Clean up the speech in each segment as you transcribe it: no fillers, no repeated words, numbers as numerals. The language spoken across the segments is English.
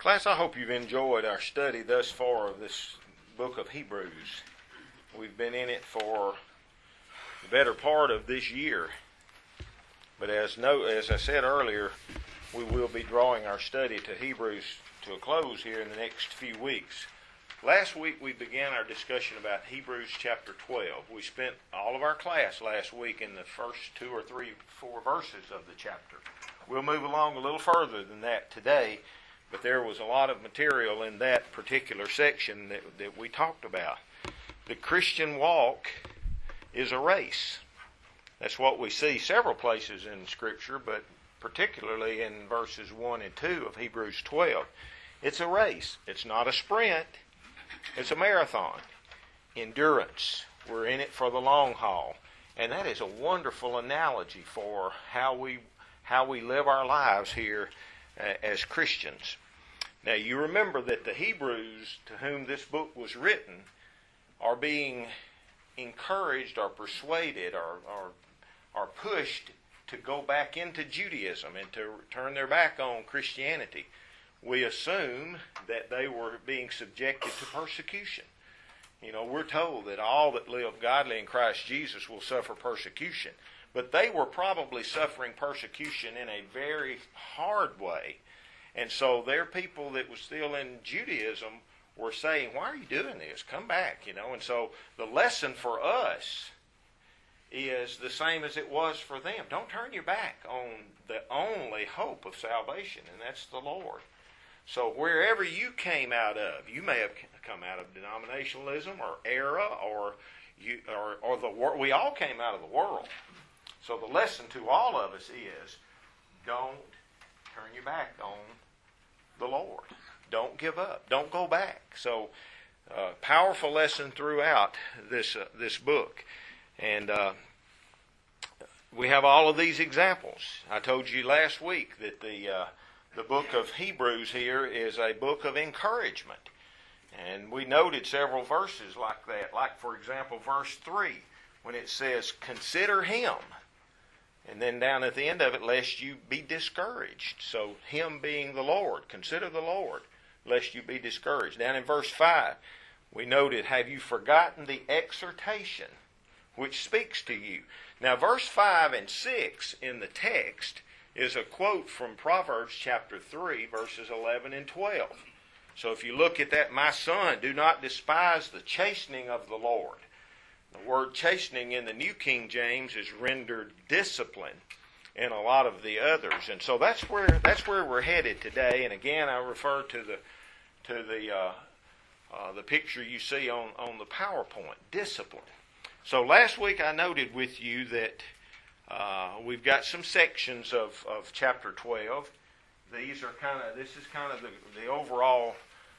Class, I hope you've enjoyed our study thus far of this book of Hebrews. We've been in it for the better part of this year. But as I said earlier, we will be drawing our study to Hebrews to a close here in the next few weeks. Last week we began our discussion about Hebrews chapter 12. We spent all of our class last week in the first 2 or 3, 4 verses of the chapter. We'll move along a little further than that today, but there was a lot of material in that particular section that we talked about. The Christian walk is a race. That's what we see several places in Scripture, but particularly in verses 1 and 2 of Hebrews 12. It's a race. It's not a sprint. It's a marathon. Endurance. We're in it for the long haul. And that is a wonderful analogy for how we live our lives here as Christians. Now you remember that the Hebrews to whom this book was written are being encouraged or persuaded or pushed to go back into Judaism and to turn their back on Christianity. We assume that they were being subjected to persecution. You know, we're told that all that live godly in Christ Jesus will suffer persecution. But they were probably suffering persecution in a very hard way. And so their people that were still in Judaism were saying, why are you doing this? Come back, you know. And so the lesson for us is the same as it was for them. Don't turn your back on the only hope of salvation, and that's the Lord. So wherever you came out of, you may have come out of denominationalism or era or the world. We all came out of the world. So the lesson to all of us is, don't turn your back on the Lord. Don't give up. Don't go back. So, powerful lesson throughout this book, and we have all of these examples. I told you last week that the book of Hebrews here is a book of encouragement, and we noted several verses like that. Like, for example, verse 3, when it says, "Consider Him." And then down at the end of it, lest you be discouraged. So Him being the Lord. Consider the Lord, lest you be discouraged. Down in verse 5, we noted, have you forgotten the exhortation which speaks to you? Now verse 5 and 6 in the text is a quote from Proverbs chapter 3, verses 11 and 12. So if you look at that, my son, do not despise the chastening of the Lord. The word chastening in the New King James is rendered discipline in a lot of the others, and so that's where we're headed today. And again, I refer to the picture you see on the PowerPoint, discipline. So last week I noted with you that we've got some sections of chapter 12. This is kind of the overall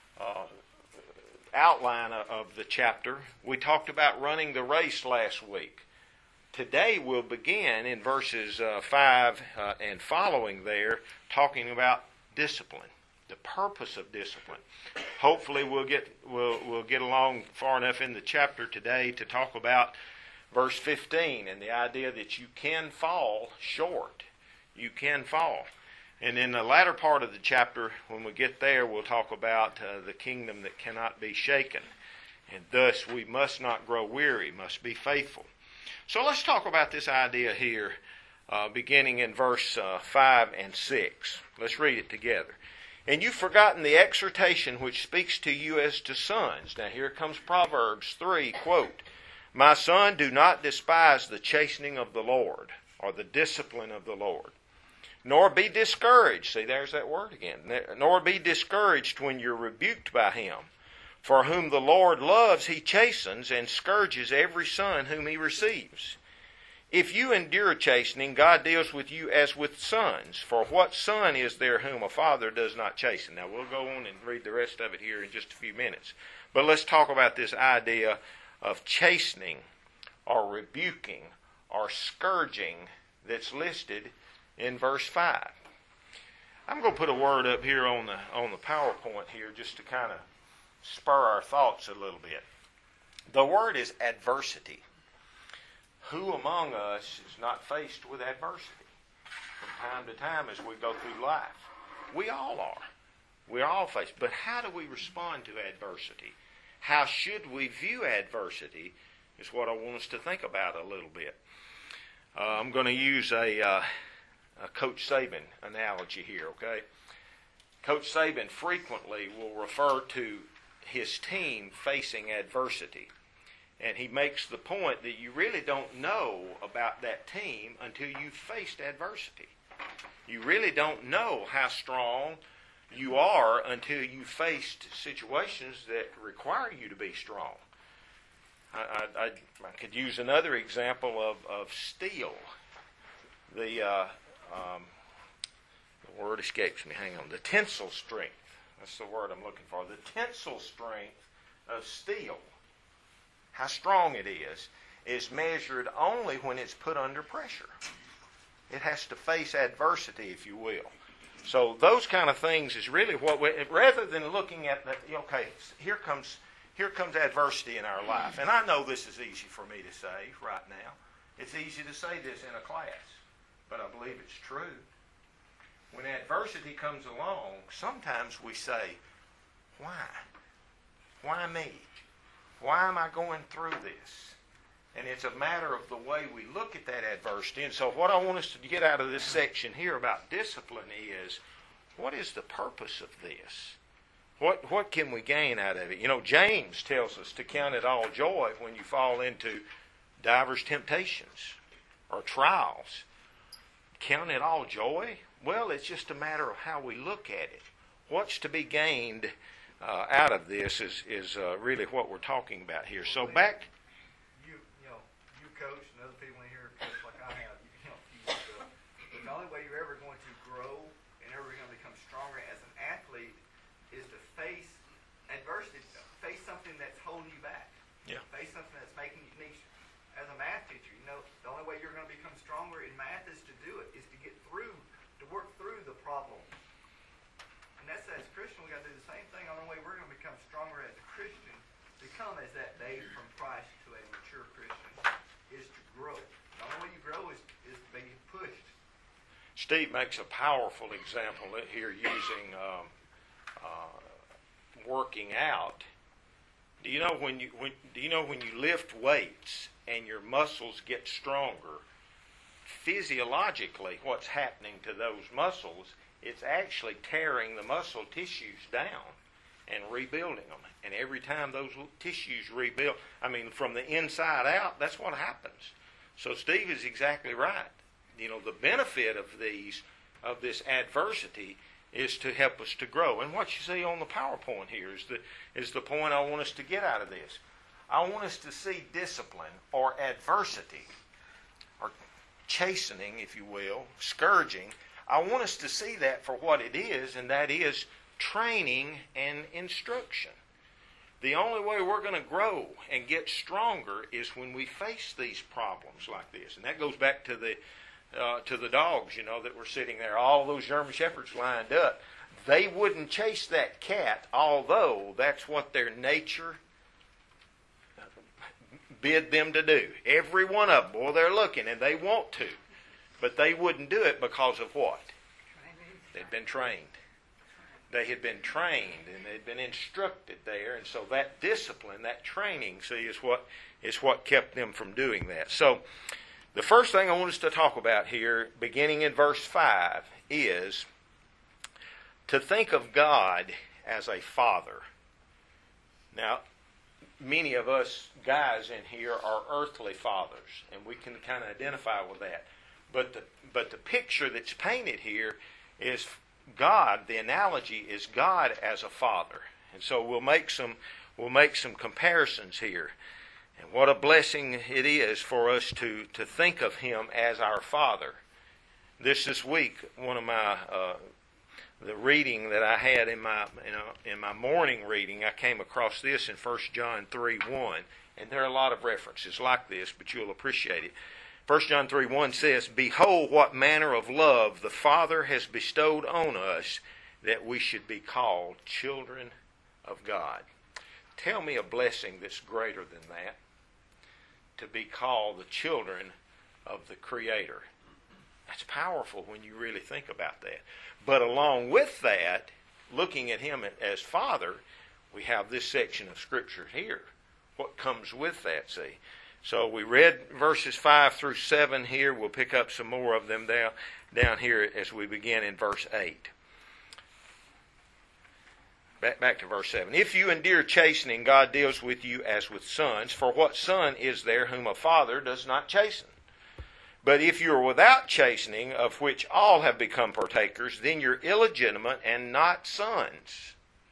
outline of the chapter. We talked about running the race last week. Today we'll begin in verses 5 and following there, talking about discipline, the purpose of discipline. Hopefully we'll get along far enough in the chapter today to talk about verse 15 and the idea that you can fall short. You can fall. And in the latter part of the chapter, when we get there, we'll talk about the kingdom that cannot be shaken. And thus we must not grow weary, must be faithful. So let's talk about this idea here, beginning in verse 5 and 6. Let's read it together. And you've forgotten the exhortation which speaks to you as to sons. Now here comes Proverbs 3, quote, my son, do not despise the chastening of the Lord, or the discipline of the Lord. Nor be discouraged. See, there's that word again. Nor be discouraged when you're rebuked by Him. For whom the Lord loves, He chastens and scourges every son whom He receives. If you endure chastening, God deals with you as with sons. For what son is there whom a father does not chasten? Now, we'll go on and read the rest of it here in just a few minutes. But let's talk about this idea of chastening or rebuking or scourging that's listed in verse 5. I'm going to put a word up here on the PowerPoint here just to kind of spur our thoughts a little bit. The word is adversity. Who among us is not faced with adversity from time to time as we go through life? We all are. We're all faced. But how do we respond to adversity? How should we view adversity is what I want us to think about a little bit. I'm going to use a Coach Saban analogy here, okay? Coach Saban frequently will refer to his team facing adversity. And he makes the point that you really don't know about that team until you've faced adversity. You really don't know how strong you are until you've faced situations that require you to be strong. I could use another example of steel. The word escapes me. Hang on. The tensile strength. That's the word I'm looking for. The tensile strength of steel, how strong it is measured only when it's put under pressure. It has to face adversity, if you will. So those kind of things is really what we, rather than looking at the, okay, here comes adversity in our life. And I know this is easy for me to say right now. It's easy to say this in a class, but I believe it's true. When adversity comes along, sometimes we say, why? Why me? Why am I going through this? And it's a matter of the way we look at that adversity. And so what I want us to get out of this section here about discipline is, what is the purpose of this? What can we gain out of it? You know, James tells us to count it all joy when you fall into divers temptations or trials. Count it all joy? Well, it's just a matter of how we look at it. What's to be gained out of this is really what we're talking about here. So back... You coach and other people in here, just like I have, the only way you're ever going to grow and ever going to become stronger as an athlete is to face adversity, face something that's holding you back. Yeah. Face something that's making you niche. As a math teacher, the only way you're going to become stronger in math is to do it, is to get through, to work through the problem. And that's as Christian, we got to do the same thing. The only way we're going to become stronger as a Christian, become as that babe from Christ to a mature Christian, is to grow. The only way you grow is to be pushed. Steve makes a powerful example here using working out. Do you know when you lift weights and your muscles get stronger, physiologically what's happening to those muscles, it's actually tearing the muscle tissues down and rebuilding them. And every time those tissues rebuild, from the inside out, that's what happens. So Steve is exactly right. You know, the benefit of this adversity is to help us to grow. And what you see on the PowerPoint here is the point I want us to get out of this. I want us to see discipline or adversity, or chastening, if you will, scourging. I want us to see that for what it is, and that is training and instruction. The only way we're going to grow and get stronger is when we face these problems like this. And that goes back to the dogs, that were sitting there, all those German Shepherds lined up. They wouldn't chase that cat, although that's what their nature bid them to do. Every one of them, boy, they're looking and they want to. But they wouldn't do it because of what? They'd been trained. They had been trained and they'd been instructed there. And so that discipline, that training, is what kept them from doing that. So the first thing I want us to talk about here, beginning in verse 5, is to think of God as a father. Now, many of us guys in here are earthly fathers, and we can kind of identify with that. But the picture that's painted here is God. The analogy is God as a father, and so we'll make some comparisons here. And what a blessing it is for us to think of Him as our Father. This week, one of my the reading that I had in my morning reading, I came across this in 1 John 3:1, and there are a lot of references like this, but you'll appreciate it. 1 John 3:1 says, "Behold, what manner of love the Father has bestowed on us, that we should be called children of God." Tell me a blessing that's greater than that, to be called the children of the Creator. That's powerful when you really think about that. But along with that, looking at him as Father, we have this section of Scripture here. What comes with that, see? So we read verses 5 through 7 here. We'll pick up some more of them down here as we begin in verse 8. Back to verse 7. If you endure chastening, God deals with you as with sons. For what son is there whom a father does not chasten? But if you are without chastening, of which all have become partakers, then you're illegitimate and not sons.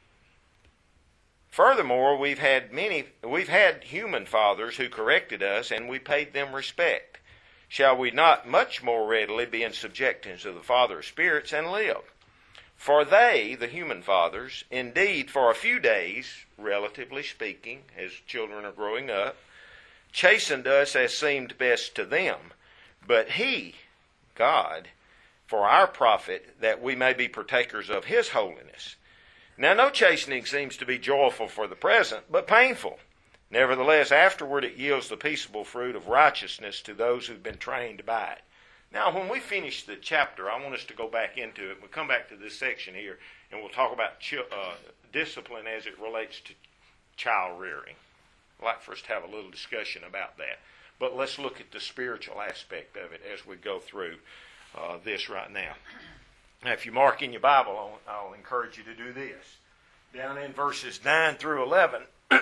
Furthermore, we've had human fathers who corrected us, and we paid them respect. Shall we not much more readily be in subjection to the Father of spirits and live? For they, the human fathers, indeed for a few days, relatively speaking, as children are growing up, chastened us as seemed best to them. But He, God, for our profit, that we may be partakers of His holiness. Now no chastening seems to be joyful for the present, but painful. Nevertheless, afterward it yields the peaceable fruit of righteousness to those who've been trained by it. Now, when we finish the chapter, I want us to go back into it. We'll come back to this section here, and we'll talk about discipline as it relates to child rearing. I'd like for us to have a little discussion about that. But let's look at the spiritual aspect of it as we go through this right now. Now, if you mark in your Bible, I'll encourage you to do this. Down in verses 9 through 11,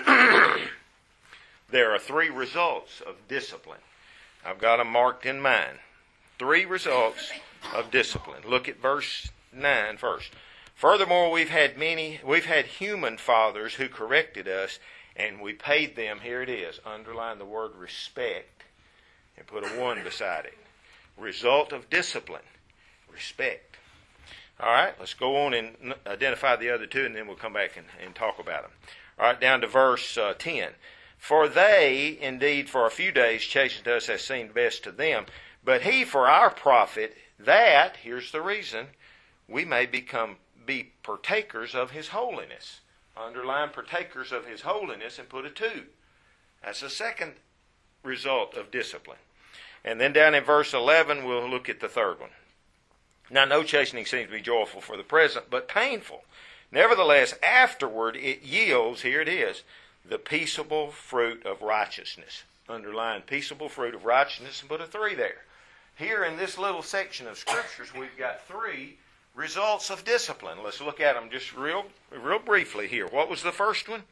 there are 3 results of discipline. I've got them marked in mine. 3 results of discipline. Look at verse 9 first. Furthermore, we've had human fathers who corrected us, and we paid them, here it is, underline the word respect, and put a 1 beside it. Result of discipline, respect. All right, let's go on and identify the other 2, and then we'll come back and talk about them. All right, down to verse 10. For they, indeed, for a few days chastened us as seemed best to them, but He for our profit, that, here's the reason, we may be partakers of His holiness. Underline partakers of His holiness and put a 2. That's the second result of discipline. And then down in verse 11, we'll look at the third one. Now, no chastening seems to be joyful for the present, but painful. Nevertheless, afterward it yields, here it is, the peaceable fruit of righteousness. Underline peaceable fruit of righteousness and put a 3 there. Here in this little section of Scriptures, we've got 3 results of discipline. Let's look at them just real briefly here. What was the first one?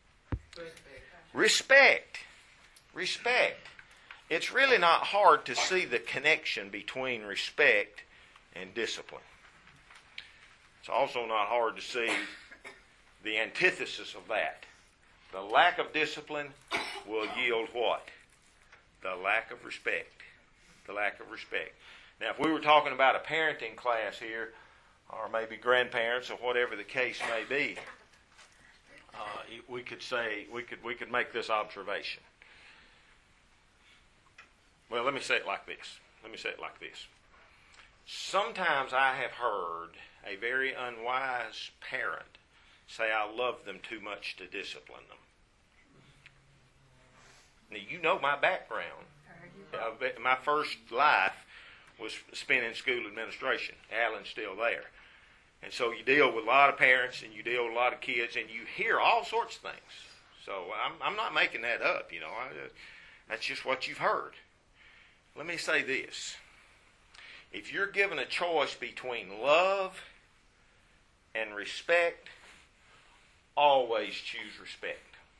Respect. Respect. It's really not hard to see the connection between respect and discipline. It's also not hard to see the antithesis of that. The lack of discipline will yield what? The lack of respect. The lack of respect. Now, if we were talking about a parenting class here, or maybe grandparents, or whatever the case may be, we could make this observation. Well, let me say it like this. Sometimes I have heard a very unwise parent say, I love them too much to discipline them. Now, you know my background. My first life was spent in school administration. Alan's still there. And so you deal with a lot of parents and you deal with a lot of kids and you hear all sorts of things. So I'm not making that up, that's just what you've heard. Let me say this. If you're given a choice between love and respect, always choose respect.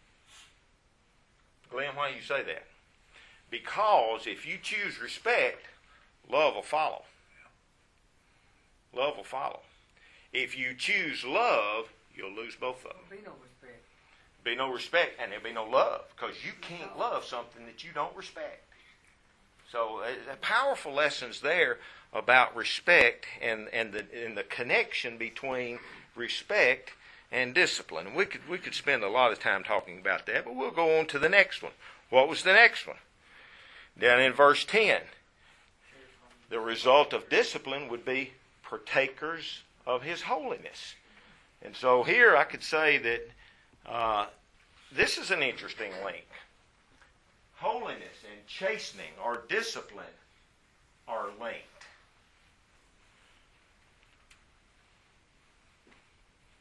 Glenn, why do you say that? Because if you choose respect, love will follow. Love will follow. If you choose love, you'll lose both of them. There'll be no respect. Be no respect, and there'll be no love, because you can't love something that you don't respect. So, powerful lessons there about respect and the connection between respect and discipline. We could spend a lot of time talking about that, but we'll go on to the next one. What was the next one? Down in verse 10, the result of discipline would be partakers of His holiness. And so here I could say that this is an interesting link. Holiness and chastening or discipline are linked.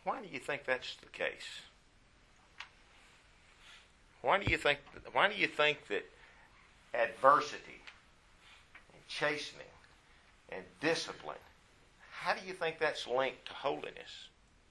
Why do you think that's the case? Why do you think that adversity and chastening and discipline, how do you think that's linked to holiness?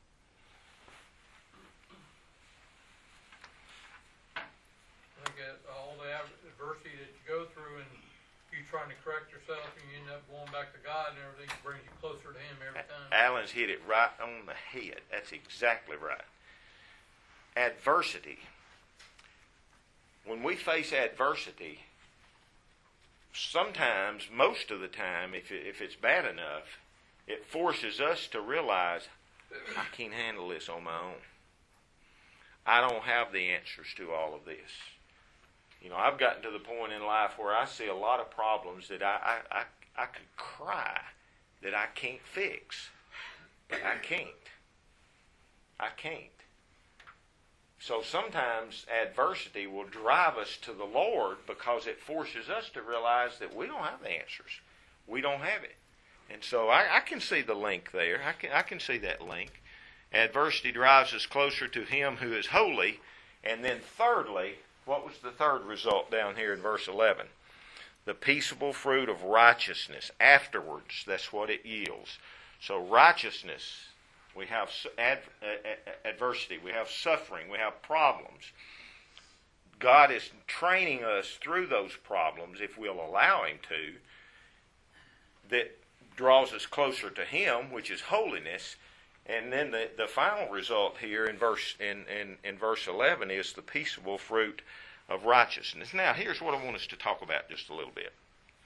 I think that all the adversity that you go through and you trying to correct yourself and you end up going back to God and everything brings you closer to Him every time. Alan's hit it right on the head. That's exactly right. Adversity. When we face adversity, sometimes, most of the time, if it's bad enough, it forces us to realize, I can't handle this on my own. I don't have the answers to all of this. You know, I've gotten to the point in life where I see a lot of problems that I could cry that I can't fix. But I can't. I can't. So sometimes adversity will drive us to the Lord because it forces us to realize that we don't have the answers. We don't have it. And so I can see the link there. I can see that link. Adversity drives us closer to Him who is holy. And then thirdly, what was the third result down here in verse 11? The peaceable fruit of righteousness. Afterwards, that's what it yields. So righteousness, we have adversity, we have suffering, we have problems. God is training us through those problems, if we'll allow Him to, that draws us closer to Him, which is holiness. And then the final result here in verse 11 is the peaceable fruit of righteousness. Now, here's what I want us to talk about just a little bit.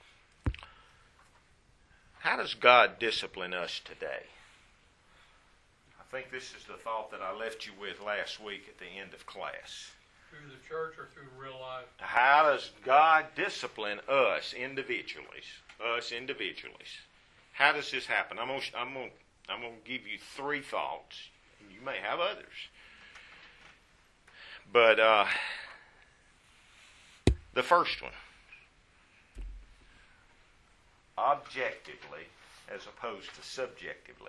How does God discipline us today? I think this is the thought that I left you with last week at the end of class. Through the church or through real life? How does God discipline us individually? How does this happen? I'm going to give you three thoughts. You may have others. But the first one, objectively as opposed to subjectively.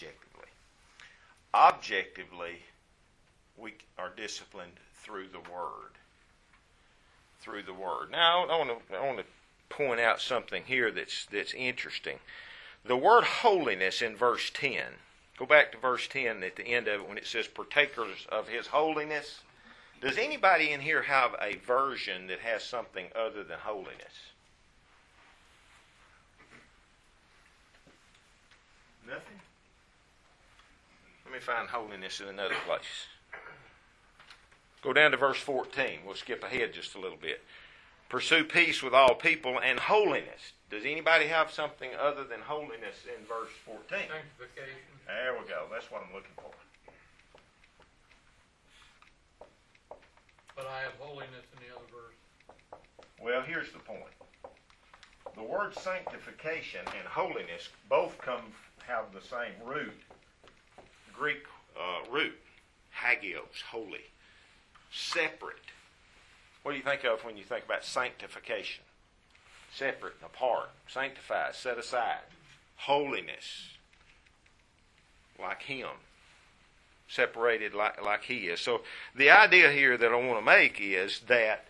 Objectively, we are disciplined through the Word. Through the Word. Now, I want to point out something here that's interesting. The word holiness in verse 10. Go back to verse 10 at the end of it when it says partakers of His holiness. Does anybody in here have a version that has something other than holiness? Nothing? Let me find holiness in another place. Go down to verse 14. We'll skip ahead just a little bit. Pursue peace with all people and holiness. Does anybody have something other than holiness in verse 14? Sanctification. There we go. That's what I'm looking for. But I have holiness in the other verse. Well, here's the point. The word sanctification and holiness both have the same root. Greek root. Hagios, holy. Separate. What do you think of when you think about sanctification? Separate, apart, sanctified, set aside. Holiness, like Him. Separated like He is. So the idea here that I want to make is that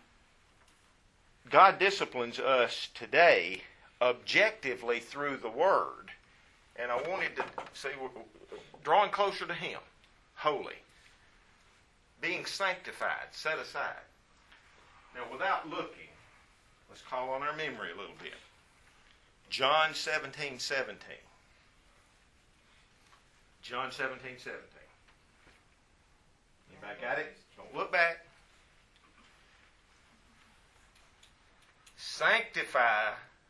God disciplines us today objectively through the Word. And I wanted to see, drawing closer to Him, holy. Being sanctified, set aside. Now, without looking, let's call on our memory a little bit. John 17:17. John 17:17. You back at it? Don't look back. Sanctify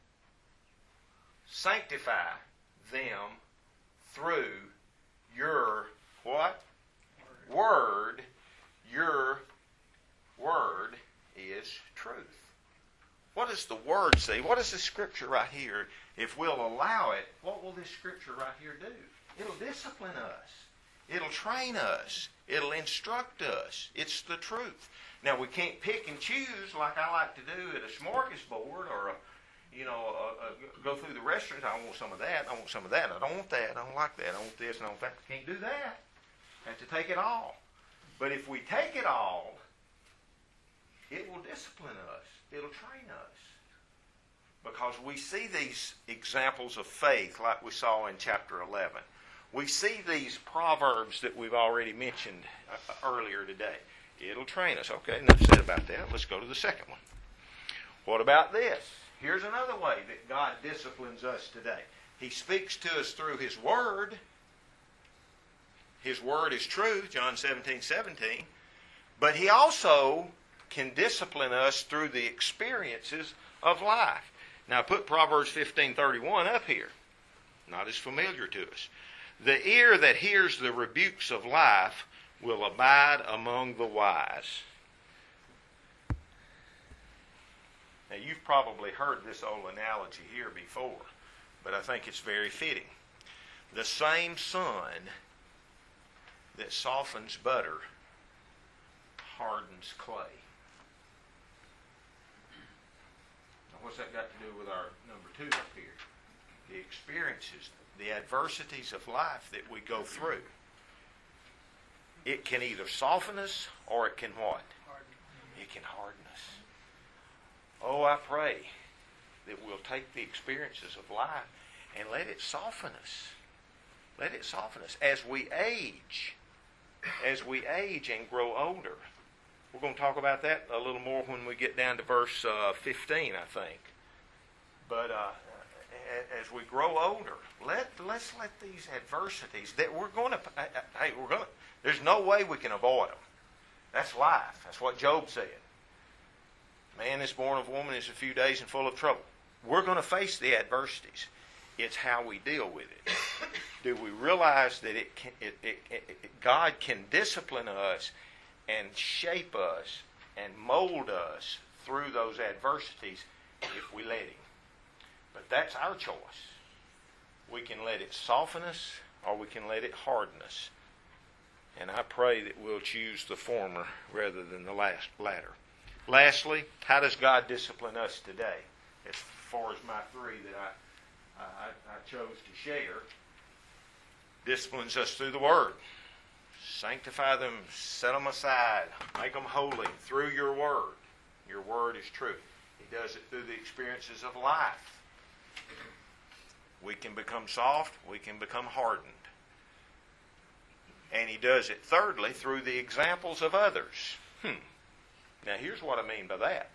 them through your what? Word. Your word is truth. What does the Word say? What does the Scripture right here, if we'll allow it, what will this Scripture right here do? It'll discipline us. It'll train us. It'll instruct us. It's the truth. Now, we can't pick and choose like I like to do at a smorgasbord or, go through the restaurants. I want some of that. I want some of that. I don't want that. I don't like that. I want this and I want that. Can't do that. have to take it all. But if we take it all, it will discipline us. It'll train us. Because we see these examples of faith like we saw in chapter 11. We see these proverbs that we've already mentioned earlier today. It'll train us. Okay, enough said about that. Let's go to the second one. What about this? Here's another way that God disciplines us today. He speaks to us through His Word. His Word is truth, John 17:17. But He also can discipline us through the experiences of life. Now put Proverbs 15:31 up here. Not as familiar to us. The ear that hears the rebukes of life will abide among the wise. Now you've probably heard this old analogy here before, but I think it's very fitting. The same sun that softens butter hardens clay. Now what's that got to do with our number 2 up here? The experiences, the adversities of life that we go through. It can either soften us or it can what? It can harden us. Oh, I pray that we'll take the experiences of life and let it soften us. Let it soften us. As we age and grow older. We're going to talk about that a little more when we get down to verse 15, I think. But as we grow older, let's let these adversities that we're going to, there's no way we can avoid them. That's life. That's what Job said. Man is born of woman is a few days and full of trouble. We're going to face the adversities. It's how we deal with it. Do we realize that God can discipline us and shape us and mold us through those adversities if we let Him? But that's our choice. We can let it soften us or we can let it harden us. And I pray that we'll choose the former rather than the latter. Lastly, how does God discipline us today? As far as my 3 that I chose to share, disciplines us through the Word. Sanctify them, set them aside, make them holy through your Word. Your Word is truth. He does it through the experiences of life. We can become soft, we can become hardened. And He does it thirdly through the examples of others. Now here's what I mean by that.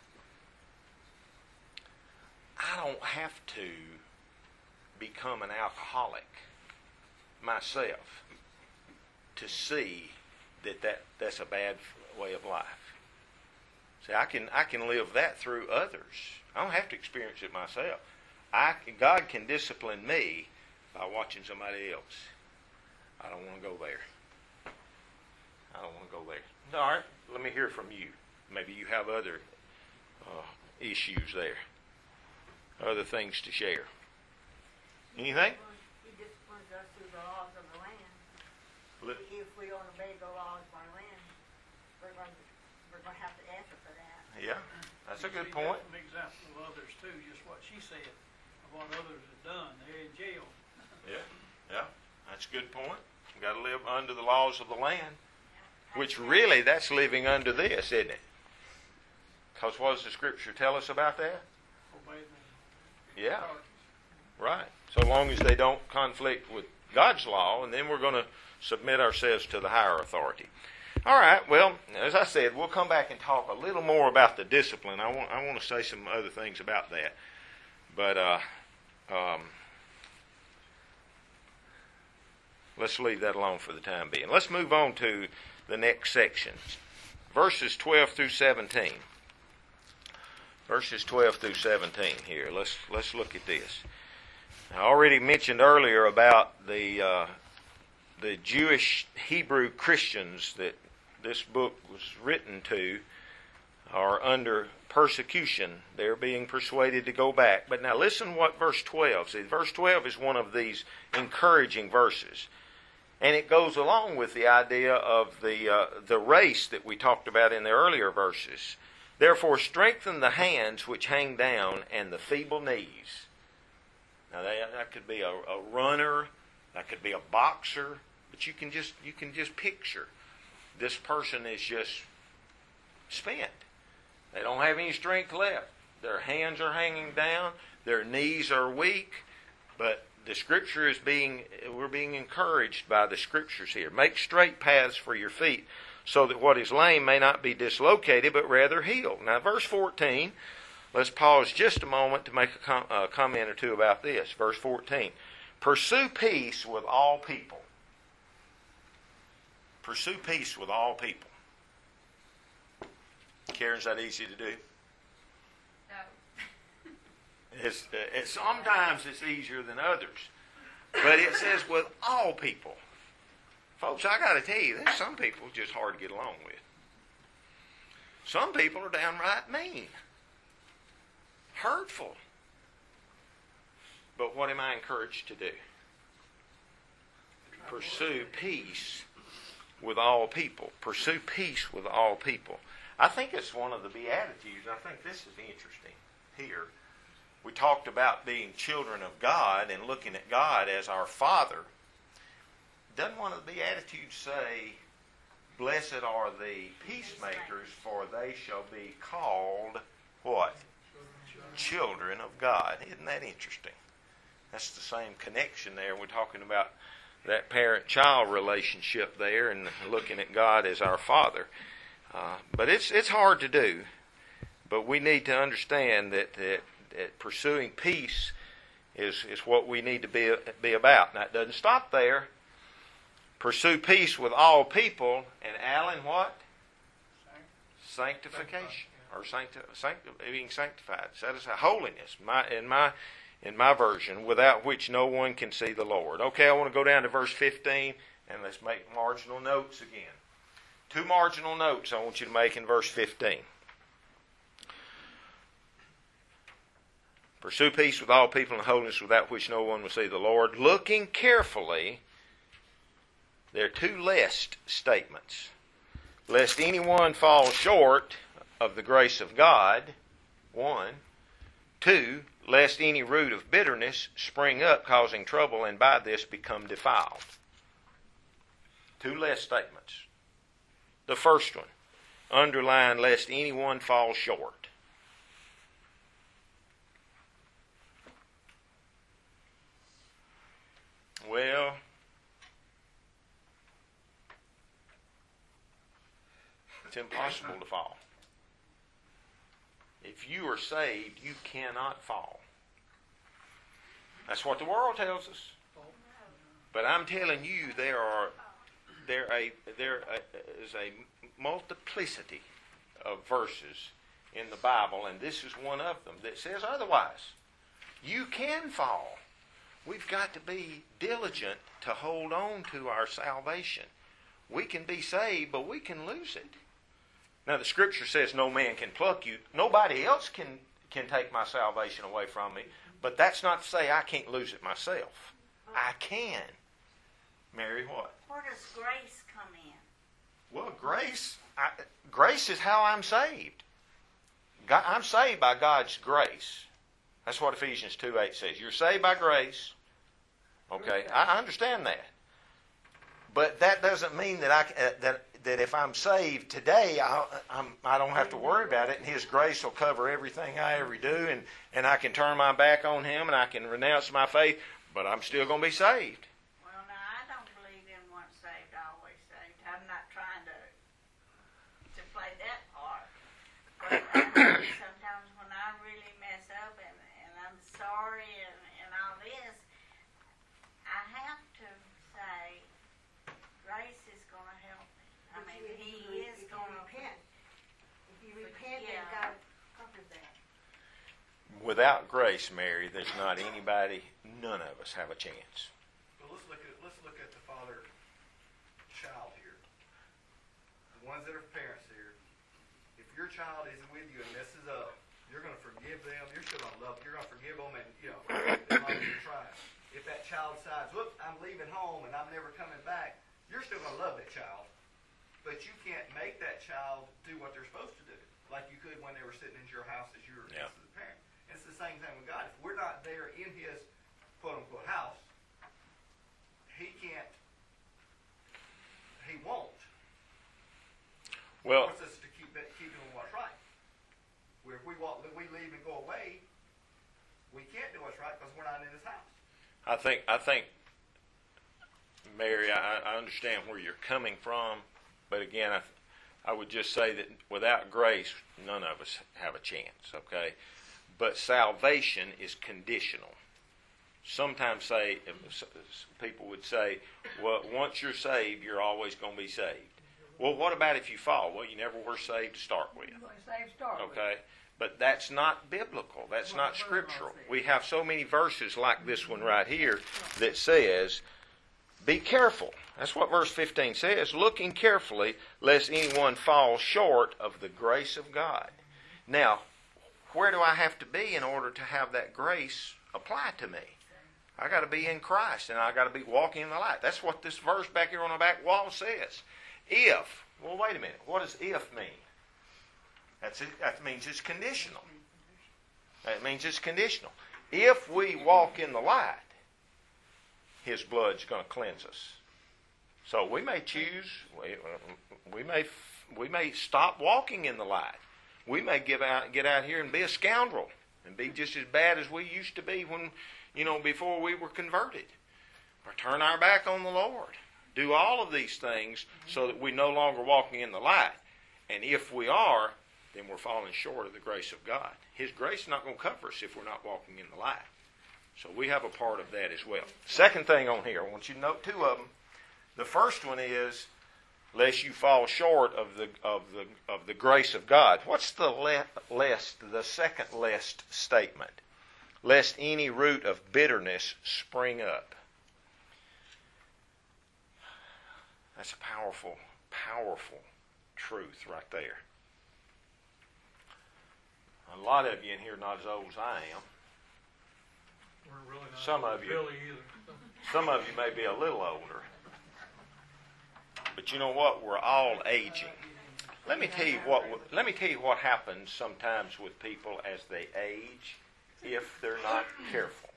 I don't have to become an alcoholic myself to see that's a bad way of life. See, I can live that through others. I don't have to experience it myself. God can discipline me by watching somebody else. I don't want to go there. I don't want to go there. All right, let me hear from you. Maybe you have other issues there, other things to share. Anything? He disciplines us through the laws of the land. If we don't obey the laws of our land, we're going to have to answer for that. Yeah, that's a good point. An example of others too, just what she said, of what others have done. They're in jail. Yeah, that's a good point. We've got to live under the laws of the land, which really that's living under this, isn't it? Because what does the Scripture tell us about that? Obey them. Yeah, right. So long as they don't conflict with God's law, and then we're going to submit ourselves to the higher authority. All right, well, as I said, we'll come back and talk a little more about the discipline. I want to say some other things about that. But let's leave that alone for the time being. Let's move on to the next section. Verses 12 through 17. Verses 12 through 17 here. Let's look at this. I already mentioned earlier about the Jewish Hebrew Christians that this book was written to are under persecution. They're being persuaded to go back. But now listen what verse 12 says. Verse 12 is one of these encouraging verses. And it goes along with the idea of the race that we talked about in the earlier verses. Therefore strengthen the hands which hang down and the feeble knees. Now that could be a runner, that could be a boxer, But you can just picture this person is just spent. They don't have any strength left. Their hands are hanging down. Their knees are weak. But the Scripture we're being encouraged by the Scriptures here. Make straight paths for your feet, so that what is lame may not be dislocated, but rather healed. Now, verse 14, let's pause just a moment to make a comment or two about this. Verse 14, pursue peace with all people. Pursue peace with all people. Karen, is that easy to do? No. Sometimes it's easier than others. But it says with all people. Folks, I got to tell you, there's some people just hard to get along with. Some people are downright mean. Hurtful. But what am I encouraged to do? Pursue peace with all people. Pursue peace with all people. I think it's one of the Beatitudes. I think this is interesting here. We talked about being children of God and looking at God as our Father. Doesn't one of the Beatitudes say, blessed are the peacemakers, for they shall be called, what? Children of God. Isn't that interesting? That's the same connection there. We're talking about that parent-child relationship there and looking at God as our Father. But it's hard to do. But we need to understand that pursuing peace is what we need to be about. Now, it doesn't stop there. Pursue peace with all people, and Alan, what? Sanctification, or being sanctified. Set aside holiness. In my version, without which no one can see the Lord. Okay, I want to go down to verse 15, and let's make marginal notes again. 2 marginal notes I want you to make in verse 15. Pursue peace with all people and holiness, without which no one will see the Lord. Looking carefully, there are 2 lest statements. Lest anyone fall short of the grace of God, 1. 2, lest any root of bitterness spring up, causing trouble, and by this become defiled. 2 lest statements. The first one, underline, lest anyone fall short. Well, it's impossible to fall. If you are saved, you cannot fall. That's what the world tells us. But I'm telling you, there is a multiplicity of verses in the Bible, and this is one of them that says otherwise. You can fall. We've got to be diligent to hold on to our salvation. We can be saved, but we can lose it. Now, the Scripture says no man can pluck you. Nobody else can take my salvation away from me. But that's not to say I can't lose it myself. I can. Mary, what? Where does grace come in? Well, grace is how I'm saved. I'm saved by God's grace. That's what Ephesians 2:8 says. You're saved by grace. Okay, I understand that. But that doesn't mean that that if I'm saved today, I don't have to worry about it, and His grace will cover everything I ever do, and I can turn my back on Him, and I can renounce my faith, but I'm still going to be saved. Well, now, I don't believe in once saved, always saved. I'm not trying to play that part. But sometimes when I really mess up and I'm sorry and all this, I have to say, grace is going to help me. I mean, He is going to repent. If you repent, then God covers that. Without grace, Mary, there's not anybody, none of us have a chance. Well, let's look at the father-child here. The ones that are parents here. If your child is with you and messes up, you're going to forgive them. You're still going to love them. You're going to forgive them, and as long as you try. If that child decides, "Whoops, I'm leaving home and I'm never coming back," you're still going to love that child. But you can't make that child do what they're supposed to do, like you could when they were sitting in your house as your as a parent. And it's the same thing with God. If we're not there in His quote-unquote house, He can't Well- force us to keep doing what's right. Where if we leave and go away, we can't do what's right because we're not in His house. I think, Mary, I understand where you're coming from, but again, I would just say that without grace, none of us have a chance, okay? But salvation is conditional. Sometimes people would say, well, once you're saved, you're always going to be saved. Well, what about if you fall? Well, you never were saved to start with. Okay? But that's not biblical. That's not scriptural. We have so many verses like this one right here that says, be careful. That's what verse 15 says. Looking carefully, lest anyone fall short of the grace of God. Now, where do I have to be in order to have that grace apply to me? I got to be in Christ, and I got to be walking in the light. That's what this verse back here on the back wall says. If, well, wait a minute. What does if mean? That means it's conditional. That means it's conditional. If we walk in the light, His blood's going to cleanse us. So we may choose. We may stop walking in the light. We may get out here and be a scoundrel and be just as bad as we used to be when, before we were converted. Or turn our back on the Lord. Do all of these things so that we're no longer walking in the light. And if we are, then we're falling short of the grace of God. His grace is not going to cover us if we're not walking in the light. So we have a part of that as well. Second thing on here, I want you to note two of them. The first one is, lest you fall short of the grace of God. What's the second lest statement? Lest any root of bitterness spring up. That's a powerful, powerful truth right there. A lot of you in here are not as old as I am. We're really not Some of you. Billy either. Some of you may be a little older. But you know what? We're all aging. Let me tell you what happens sometimes with people as they age if they're not careful.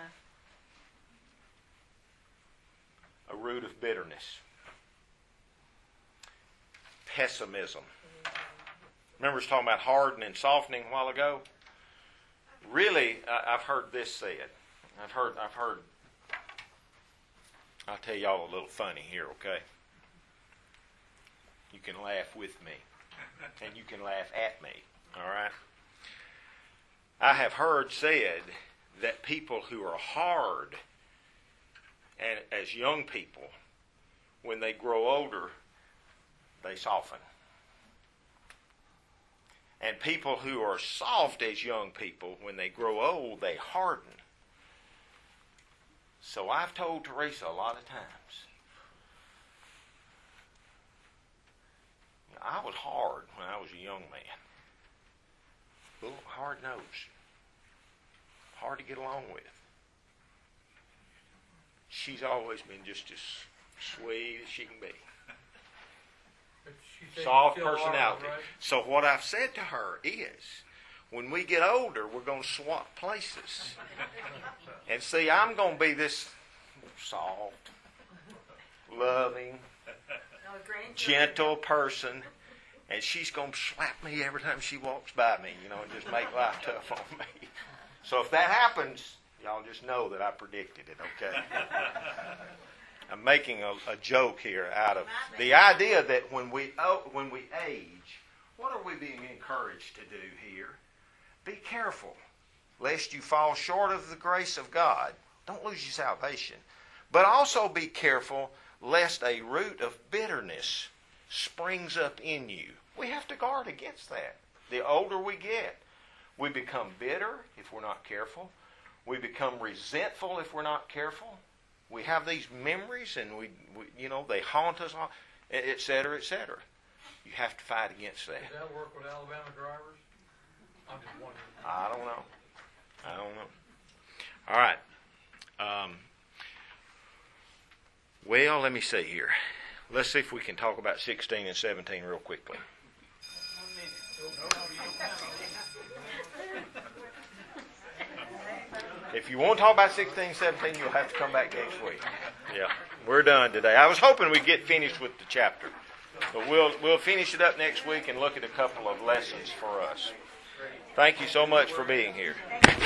A root of bitterness. Pessimism. Remember, I was talking about hardening and softening a while ago. Really, I've heard this said. I've heard. I'll tell y'all a little funny here, okay? You can laugh with me, and you can laugh at me. All right. I have heard said that people who are hard, and as young people, when they grow older, they soften. And people who are soft as young people, when they grow old, they harden. So I've told Teresa a lot of times, I was hard when I was a young man. A little hard-nosed. Hard to get along with. She's always been just as sweet as she can be. Soft personality. Right? So what I've said to her is, when we get older, we're going to swap places. And see, I'm going to be this soft, loving, gentle person, and she's going to slap me every time she walks by me, and just make life tough on me. So if that happens, y'all just know that I predicted it, okay? I'm making a joke here out of the idea that when we age, what are we being encouraged to do here? Be careful, lest you fall short of the grace of God. Don't lose your salvation. But also be careful, lest a root of bitterness springs up in you. We have to guard against that. The older we get, we become bitter if we're not careful. We become resentful if we're not careful. We have these memories, and we they haunt us, etc., etc. You have to fight against that. Does that work with Alabama drivers? I'm just wondering. I don't know. All right. Well, let me see here. Let's see if we can talk about 16 and 17 real quickly. 1 minute. If you want to talk about 16, 17, you'll have to come back next week. Yeah, we're done today. I was hoping we'd get finished with the chapter. But we'll finish it up next week and look at a couple of lessons for us. Thank you so much for being here. Thank you.